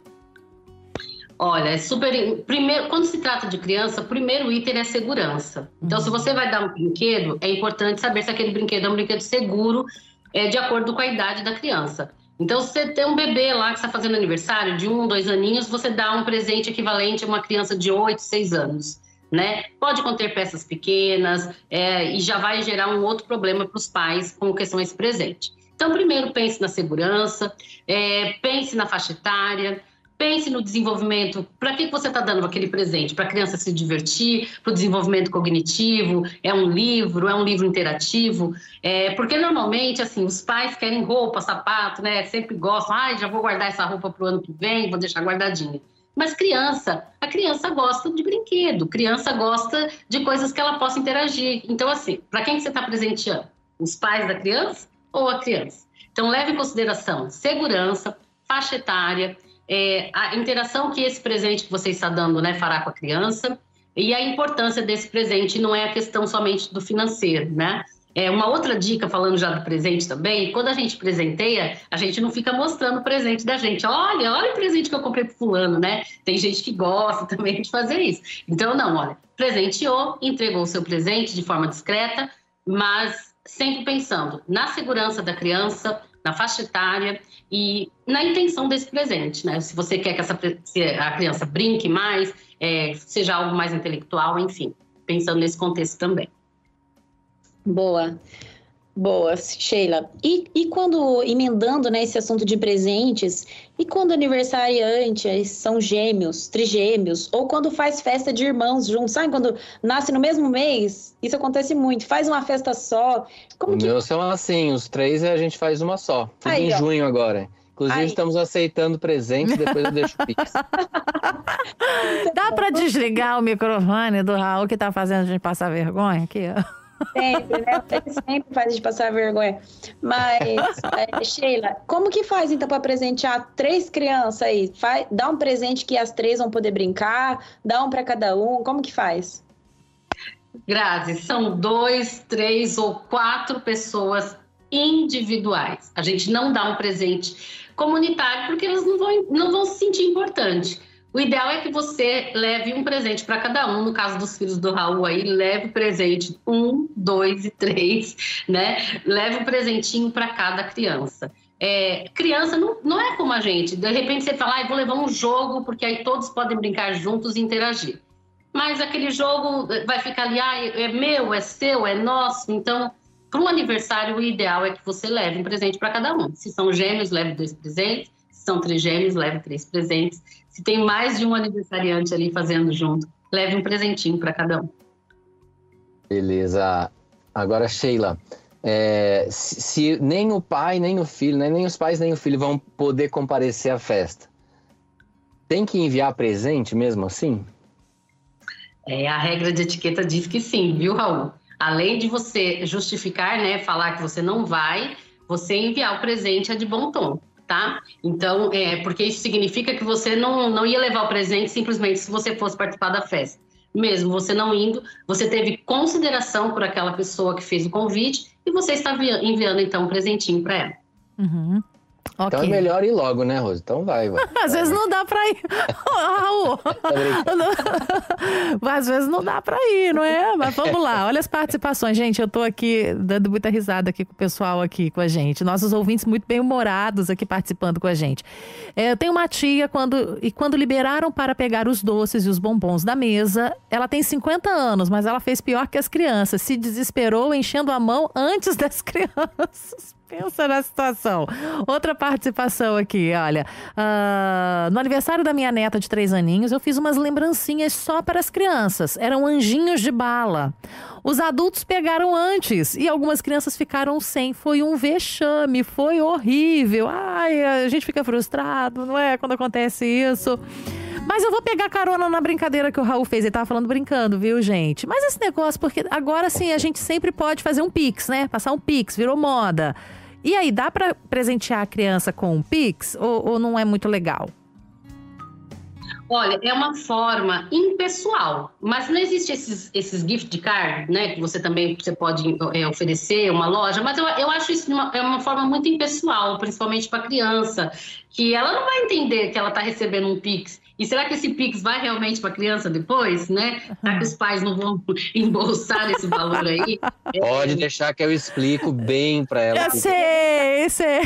Olha, primeiro, quando se trata de criança, o primeiro item é segurança. Então, se você vai dar um brinquedo, é importante saber se aquele brinquedo é um brinquedo seguro, de acordo com a idade da criança. Então, se você tem um bebê lá que está fazendo aniversário de 1, 2 aninhos, você dá um presente equivalente a uma criança de 8, 6 anos. Né? Pode conter peças pequenas e já vai gerar um outro problema para os pais com questão a esse presente. Então, primeiro, pense na segurança, pense na faixa etária, pense no desenvolvimento. Para que você está dando aquele presente? Para a criança se divertir, para o desenvolvimento cognitivo, é um livro interativo? Porque normalmente, assim, os pais querem roupa, sapato, né? Sempre gostam, já vou guardar essa roupa para o ano que vem, vou deixar guardadinha. Mas a criança gosta de brinquedo, criança gosta de coisas que ela possa interagir. Então, assim, para quem que você está presenteando? Os pais da criança ou a criança? Então, leve em consideração segurança, faixa etária, a interação que esse presente que você está dando, né, fará com a criança e a importância desse presente não é a questão somente do financeiro, né? Uma outra dica, falando já do presente também, quando a gente presenteia, a gente não fica mostrando o presente da gente. Olha o presente que eu comprei pro fulano, né? Tem gente que gosta também de fazer isso. Então, presenteou, entregou o seu presente de forma discreta, mas sempre pensando na segurança da criança, na faixa etária e na intenção desse presente, né? Se você quer que a criança brinque mais, seja algo mais intelectual, enfim, pensando nesse contexto também. Boa, Sheila. E quando, emendando, né, esse assunto de presentes, e quando aniversariantes são gêmeos, trigêmeos, ou quando faz festa de irmãos juntos, sabe? Quando nasce no mesmo mês, isso acontece muito, faz uma festa só. Meus são assim, os 3 a gente faz uma só, tudo em junho agora. Inclusive, estamos aceitando presentes, depois eu deixo o Pix. Dá para desligar o microfone do Raul, que tá fazendo a gente passar vergonha aqui? Sempre, né? Ele sempre faz a gente passar vergonha. Mas, Sheila, como que faz então para presentear 3 crianças aí? Dá um presente que as 3 vão poder brincar, dá um para cada um, como que faz? Grazi, são 2, 3 ou 4 pessoas individuais. A gente não dá um presente comunitário porque elas não vão se sentir importante. O ideal é que você leve um presente para cada um. No caso dos filhos do Raul aí, leve presente 1, 2 e 3, né? Leve um presentinho para cada criança. Criança não é como a gente. De repente você fala, vou levar um jogo, porque aí todos podem brincar juntos e interagir. Mas aquele jogo vai ficar ali, é meu, é seu, é nosso. Então, para um aniversário, o ideal é que você leve um presente para cada um. Se são gêmeos, leve 2 presentes. Se são 3 gêmeos, leve 3 presentes. Se tem mais de um aniversariante ali fazendo junto, leve um presentinho para cada um. Beleza. Agora, Sheila, se nem o pai, nem o filho, né, nem os pais, nem o filho vão poder comparecer à festa, tem que enviar presente mesmo assim? A regra de etiqueta diz que sim, viu, Raul? Além de você justificar, né, falar que você não vai, você enviar o presente é de bom tom, tá? Então, porque isso significa que você não ia levar o presente simplesmente se você fosse participar da festa. Mesmo você não indo, você teve consideração por aquela pessoa que fez o convite e você está enviando, então, um presentinho para ela. Uhum. Okay. Então é melhor ir logo, né, Rose? Então vai. Às vezes não dá pra ir. Raul. Às vezes não dá pra ir, não é? Mas vamos lá, olha as participações. Gente, eu tô aqui dando muita risada aqui com o pessoal aqui com a gente. Nossos ouvintes muito bem-humorados aqui participando com a gente. Eu tenho uma tia, quando liberaram para pegar os doces e os bombons da mesa, ela tem 50 anos, mas ela fez pior que as crianças. Se desesperou enchendo a mão antes das crianças. Pensa na situação. Outra participação aqui, olha. No aniversário da minha neta de 3 aninhos, eu fiz umas lembrancinhas só para as crianças. Eram anjinhos de bala. Os adultos pegaram antes e algumas crianças ficaram sem. Foi um vexame, foi horrível. Ai, a gente fica frustrado, não é? Quando acontece isso. Mas eu vou pegar carona na brincadeira que o Raul fez. Ele tava falando brincando, viu, gente? Mas esse negócio, porque agora sim a gente sempre pode fazer um Pix, né? Passar um Pix, virou moda. E aí, dá pra presentear a criança com um Pix ou não é muito legal? Olha, é uma forma impessoal, mas não existe esses gift card, né? Que você pode oferecer uma loja, mas eu acho isso uma forma muito impessoal, principalmente para criança, que ela não vai entender que ela está recebendo um Pix. E será que esse Pix vai realmente para a criança depois, né? Será que os pais não vão embolsar esse valor aí? Pode deixar que eu explico bem para ela. Eu sei.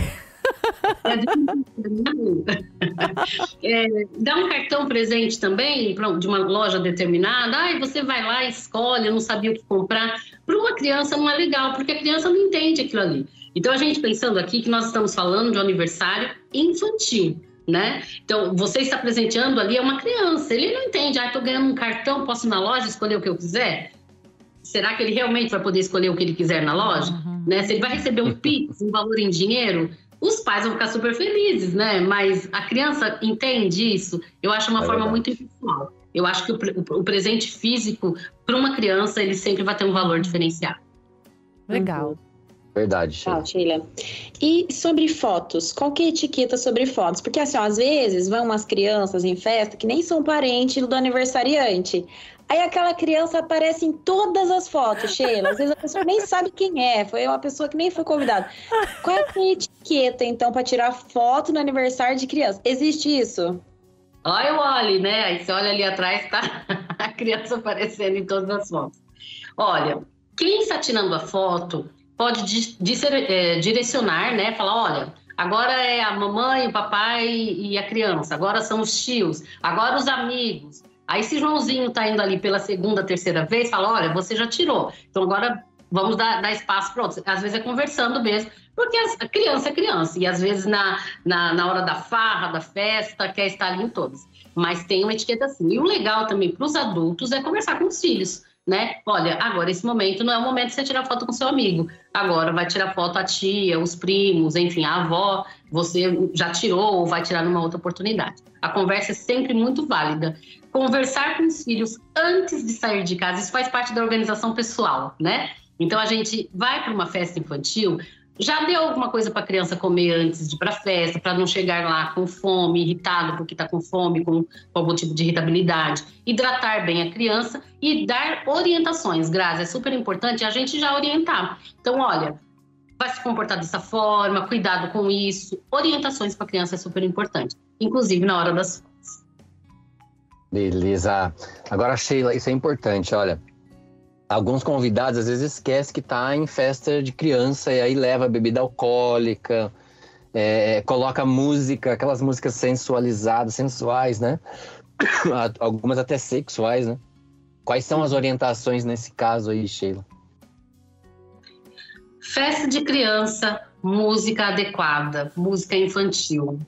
Dá um cartão presente também de uma loja determinada. Você vai lá, escolhe, eu não sabia o que comprar. Para uma criança não é legal, porque a criança não entende aquilo ali. Então a gente pensando aqui que nós estamos falando de um aniversário infantil, né? Então você está presenteando ali uma criança, ele não entende, estou ganhando um cartão, posso ir na loja escolher o que eu quiser? Será que ele realmente vai poder escolher o que ele quiser na loja? Né? Se ele vai receber um Pix, um valor em dinheiro, os pais vão ficar super felizes, né? Mas a criança entende isso? Eu acho uma forma muito impessoal. Eu acho que o presente físico, para uma criança, ele sempre vai ter um valor diferenciado. Legal. Verdade, Sheila. Sheila. E sobre fotos? Qual que é a etiqueta sobre fotos? Porque assim, às vezes vão umas crianças em festa que nem são parentes do aniversariante. Aí aquela criança aparece em todas as fotos, Sheila. Às vezes a pessoa nem sabe quem é. Foi uma pessoa que nem foi convidada. Qual é a etiqueta, então, para tirar foto no aniversário de criança? Existe isso? Olha o Oli, né? Aí você olha ali atrás, tá a criança aparecendo em todas as fotos. Olha, quem está tirando a foto pode direcionar, né? Falar, olha, agora é a mamãe, o papai e a criança. Agora são os tios. Agora os amigos. Aí se Joãozinho tá indo ali pela segunda, terceira vez, fala, olha, você já tirou. Então agora vamos dar espaço para outros. Às vezes é conversando mesmo, porque a criança é criança. E às vezes na hora da farra, da festa, quer estar ali em todas. Mas tem uma etiqueta assim. E o legal também para os adultos é conversar com os filhos, né? Olha, agora esse momento não é o momento de você tirar foto com seu amigo. Agora vai tirar foto a tia, os primos, enfim, a avó. Você já tirou ou vai tirar numa outra oportunidade. A conversa é sempre muito válida. Conversar com os filhos antes de sair de casa, isso faz parte da organização pessoal, né? Então, a gente vai para uma festa infantil, já deu alguma coisa para a criança comer antes de ir para a festa, para não chegar lá com fome, irritado porque está com fome, com algum tipo de irritabilidade. Hidratar bem a criança e dar orientações, Grazi, é super importante a gente já orientar. Então, olha, vai se comportar dessa forma, cuidado com isso. Orientações para a criança é super importante, inclusive na hora das férias. Beleza. Agora, Sheila, isso é importante, olha. Alguns convidados às vezes esquecem que tá em festa de criança e aí leva bebida alcoólica, coloca música, aquelas músicas sensualizadas, sensuais, né? Algumas até sexuais, né? Quais são as orientações nesse caso aí, Sheila? Festa de criança, música adequada, música infantil.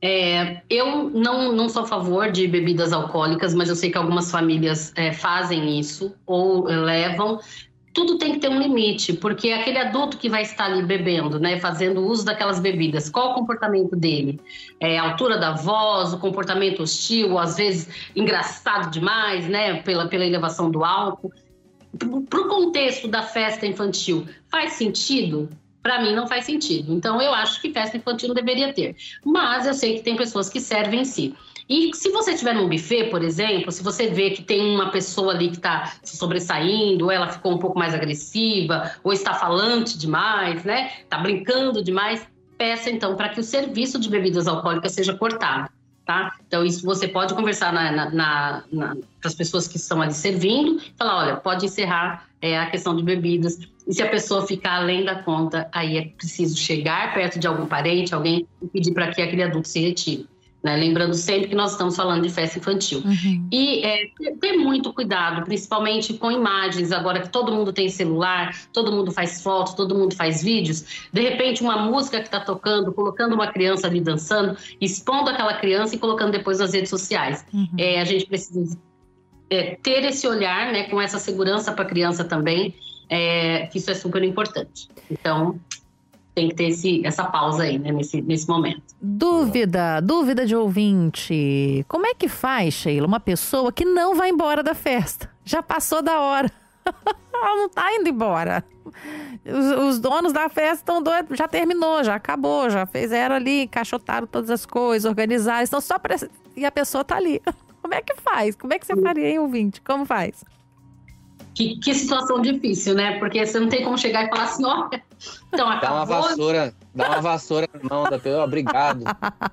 Eu não sou a favor de bebidas alcoólicas, mas eu sei que algumas famílias fazem isso ou levam. Tudo tem que ter um limite, porque é aquele adulto que vai estar ali bebendo, né, fazendo uso daquelas bebidas. Qual o comportamento dele? A altura da voz, o comportamento hostil, às vezes engraçado demais, né, pela elevação do álcool. Para o contexto da festa infantil, faz sentido? Para mim não faz sentido. Então eu acho que festa infantil não deveria ter. Mas eu sei que tem pessoas que servem em si. E se você estiver num buffet, por exemplo, se você vê que tem uma pessoa ali que está se sobressaindo, ou ela ficou um pouco mais agressiva, ou está falante demais, né? Está brincando demais, peça então para que o serviço de bebidas alcoólicas seja cortado. Tá? Então isso você pode conversar para as pessoas que estão ali servindo, falar, olha, pode encerrar a questão de bebidas, e se a pessoa ficar além da conta, aí é preciso chegar perto de algum parente, alguém, e pedir para que aquele adulto se retire, né? Lembrando sempre que nós estamos falando de festa infantil. Uhum. E ter muito cuidado, principalmente com imagens, agora que todo mundo tem celular, todo mundo faz fotos, todo mundo faz vídeos, de repente uma música que está tocando, colocando uma criança ali dançando, expondo aquela criança e colocando depois nas redes sociais. Uhum. A gente precisa ter esse olhar, né, com essa segurança para a criança também, que isso é super importante. Então, tem que ter essa pausa aí, né, nesse momento. Dúvida de ouvinte. Como é que faz, Sheila, uma pessoa que não vai embora da festa? Já passou da hora. Ela não tá indo embora. Os donos da festa estão doidos, já terminou, já acabou, já fizeram ali, encaixotaram todas as coisas, organizaram, estão só e a pessoa tá ali. Como é que faz? Como é que você faria, hein, ouvinte? Como faz? Que situação difícil, né? Porque você não tem como chegar e falar assim, ó, então acabou. Dá uma vassoura na mão da pessoa, obrigado.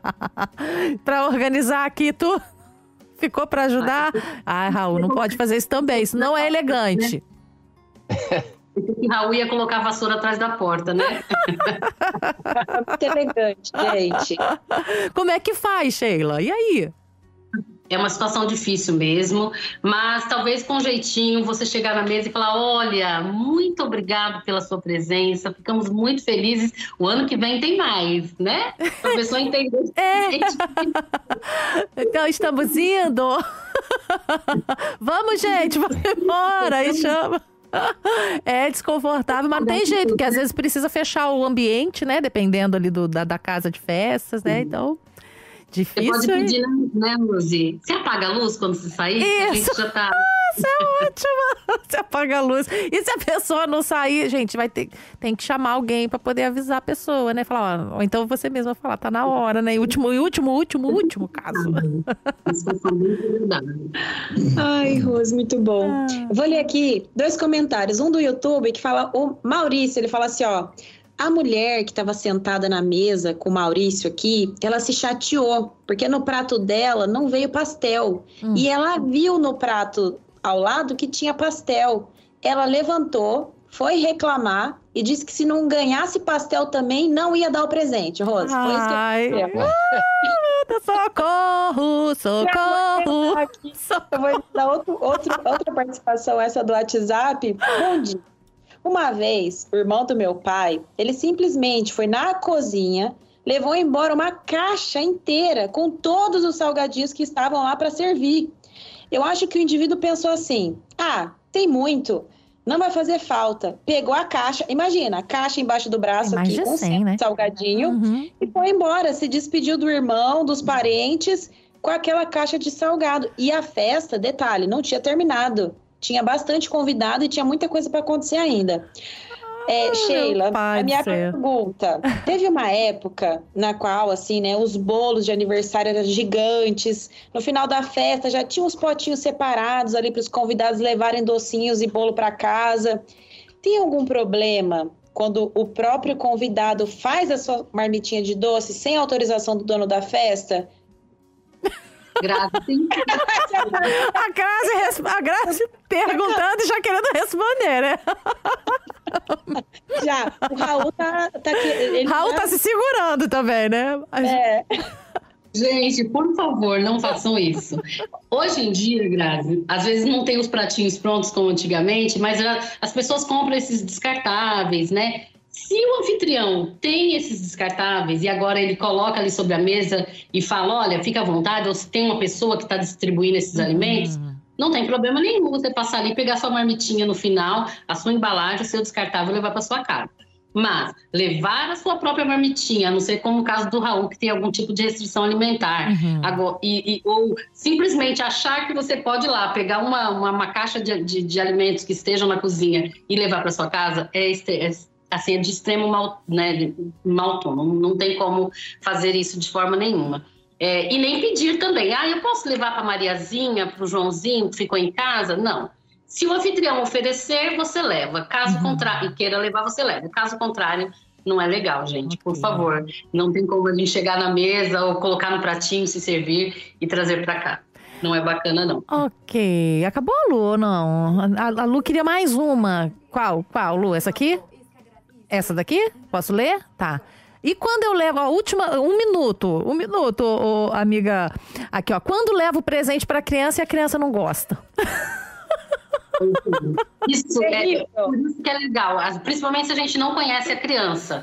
Pra organizar aqui, tu ficou pra ajudar? Ai, Raul, não pode fazer isso também, isso não é elegante. E Raul ia colocar a vassoura atrás da porta, né? Muito elegante, gente. Como é que faz, Sheila? E aí? É uma situação difícil mesmo, mas talvez com jeitinho você chegar na mesa e falar, olha, muito obrigado pela sua presença, ficamos muito felizes, o ano que vem tem mais, né? A pessoa entender. Então estamos indo. Vamos, gente, vamos embora. Aí chama. É desconfortável, mas não tem jeito, porque às vezes precisa fechar o ambiente, né? Dependendo ali da casa de festas, né? Então... difícil. Você pode pedir, né, Luzi? Você apaga a luz quando você sair? Isso. A gente já tá... Isso é ótimo. Você apaga a luz. E se a pessoa não sair, gente, tem que chamar alguém pra poder avisar a pessoa, né? Falar, ó, ou então você mesma falar, tá na hora, né? Último caso. Ai, Rose, muito bom. Vou ler aqui 2 comentários. Um do YouTube que fala, o Maurício, ele fala assim, ó. A mulher que estava sentada na mesa com o Maurício aqui, ela se chateou, porque no prato dela não veio pastel. E ela viu no prato ao lado que tinha pastel. Ela levantou, foi reclamar e disse que se não ganhasse pastel também, não ia dar o presente, Rose. Foi isso que eu Socorro! Eu vou dar outra participação, essa do WhatsApp. Bom dia. Uma vez, o irmão do meu pai, ele simplesmente foi na cozinha, levou embora uma caixa inteira com todos os salgadinhos que estavam lá para servir. Eu acho que o indivíduo pensou assim, tem muito, não vai fazer falta. Pegou a caixa, imagina, a caixa embaixo do braço aqui com 100, né? Salgadinho, e foi embora, se despediu do irmão, dos parentes, com aquela caixa de salgado. E a festa, detalhe, não tinha terminado. tinha bastante convidado e tinha muita coisa para acontecer ainda. Sheila, a minha pergunta, teve uma época na qual, assim, né, os bolos de aniversário eram gigantes, no final da festa já tinha os potinhos separados ali para os convidados levarem docinhos e bolo para casa. Tem algum problema quando o próprio convidado faz a sua marmitinha de doce sem autorização do dono da festa? Grazi, sim. A Grazi perguntando e já querendo responder, né? Já, o Raul tá Raul tá se segurando também, né? Gente, por favor, não façam isso. Hoje em dia, Grazi, às vezes não tem os pratinhos prontos como antigamente, mas as pessoas compram esses descartáveis, né? Se o anfitrião tem esses descartáveis e agora ele coloca ali sobre a mesa e fala, olha, fica à vontade, ou se tem uma pessoa que está distribuindo esses alimentos, não tem problema nenhum você passar ali, pegar sua marmitinha no final, a sua embalagem, o seu descartável e levar para sua casa. Mas levar a sua própria marmitinha, a não ser como o caso do Raul, que tem algum tipo de restrição alimentar, agora, ou simplesmente achar que você pode ir lá, pegar uma caixa de alimentos que estejam na cozinha e levar para sua casa, assim, é de extremo mau tom, não tem como fazer isso de forma nenhuma. E nem pedir também, eu posso levar para a Mariazinha, para o Joãozinho que ficou em casa? Não. Se o anfitrião oferecer, você leva. Caso contrário, e queira levar, você leva. Caso contrário, não é legal, gente. Por favor, não tem como a gente chegar na mesa ou colocar no pratinho, se servir e trazer para cá. Não é bacana, não. Ok. Acabou a Lu, não? A Lu queria mais uma. Qual, Lu? Essa aqui? Essa daqui? Posso ler? Tá. E quando eu levo a última... Um minuto, amiga. Aqui, ó. Quando levo o presente pra criança e a criança não gosta? Isso por isso que é legal. Principalmente se a gente não conhece a criança.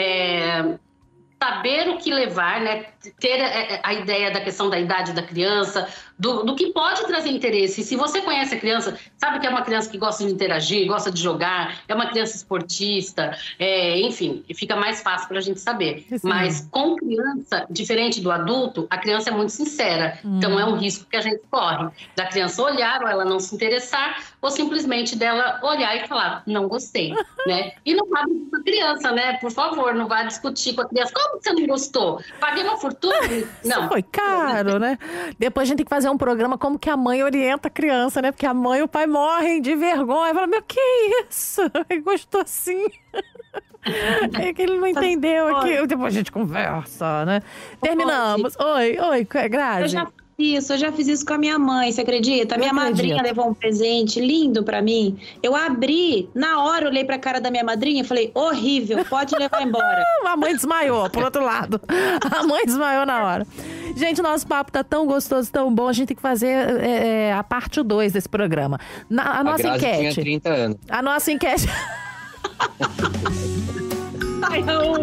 Saber o que levar, né? Ter a ideia da questão da idade da criança, do que pode trazer interesse. Se você conhece a criança, sabe que é uma criança que gosta de interagir, gosta de jogar, é uma criança esportista, enfim, fica mais fácil para a gente saber. Sim. Mas com criança, diferente do adulto, a criança é muito sincera. Então é um risco que a gente corre. Da criança olhar ou ela não se interessar, ou simplesmente dela olhar e falar, não gostei, né? E não vá com a criança, né? Por favor, não vá discutir com a criança. Como você não gostou? Paguei uma fortuna? Não. Foi caro, né? Depois a gente tem que fazer um programa como que a mãe orienta a criança, né? Porque a mãe e o pai morrem de vergonha. Fala, meu, que isso? Ele gostou assim. É que ele não entendeu aqui. Depois a gente conversa, né? Terminamos. Oi, Grazi. Eu já fiz isso com a minha mãe, você acredita? Minha madrinha levou um presente lindo pra mim. Eu abri, na hora olhei pra cara da minha madrinha e falei, horrível, pode levar embora. A mãe desmaiou, por outro lado. A mãe desmaiou na hora. Gente, nosso papo tá tão gostoso, tão bom. A gente tem que fazer a parte 2 desse programa. A nossa Grazi enquete. Tinha 30 anos. A nossa enquete. Ai, Raul.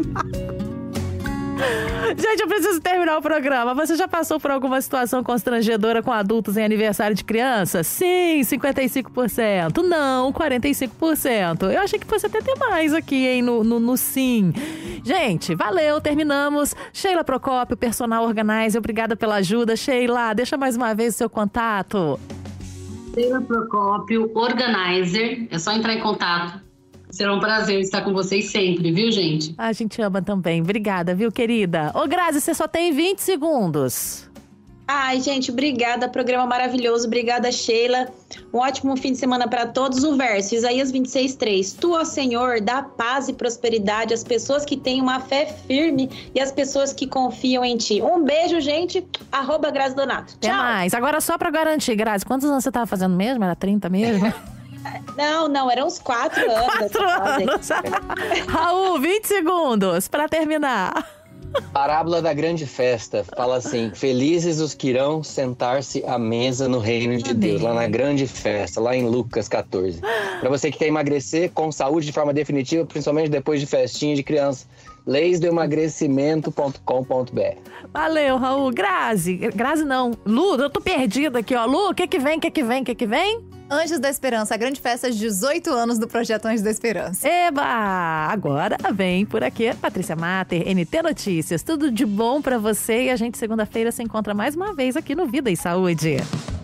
Gente, eu preciso terminar o programa. Você já passou por alguma situação constrangedora com adultos em aniversário de criança? Sim, 55%. Não, 45%. Eu achei que fosse até ter mais aqui, hein, no sim. Gente, valeu, terminamos. Sheila Procópio, personal organizer, obrigada pela ajuda. Sheila, deixa mais uma vez o seu contato. Sheila Procópio, organizer. É só entrar em contato. Será um prazer estar com vocês sempre, viu, gente? A gente ama também. Obrigada, viu, querida? Ô, Grazi, você só tem 20 segundos. Ai, gente, obrigada. Programa maravilhoso. Obrigada, Sheila. Um ótimo fim de semana para todos. O verso, Isaías 26:3. Tu, ó Senhor, dá paz e prosperidade às pessoas que têm uma fé firme e às pessoas que confiam em ti. Um beijo, gente. @Grazi Donato. Até Tchau. mais. Agora, só pra garantir, Grazi, quantos anos você tava fazendo mesmo? Era 30 mesmo? Não, eram uns 4 anos. 4 anos. Raul, 20 segundos pra terminar. Parábola da grande festa fala assim: felizes os que irão sentar-se à mesa no reino de Deus, lá na grande festa, lá em Lucas 14. Para você que quer emagrecer com saúde de forma definitiva, principalmente depois de festinha de criança, leisdoemagrecimento.com.br. Valeu, Raul. Grazi não. Lu, eu tô perdida aqui, ó. Lu, o que vem? Anjos da Esperança, a grande festa de 18 anos do Projeto Anjos da Esperança. Eba! Agora vem por aqui Patrícia Mater, NT Notícias. Tudo de bom pra você e a gente segunda-feira se encontra mais uma vez aqui no Vida e Saúde.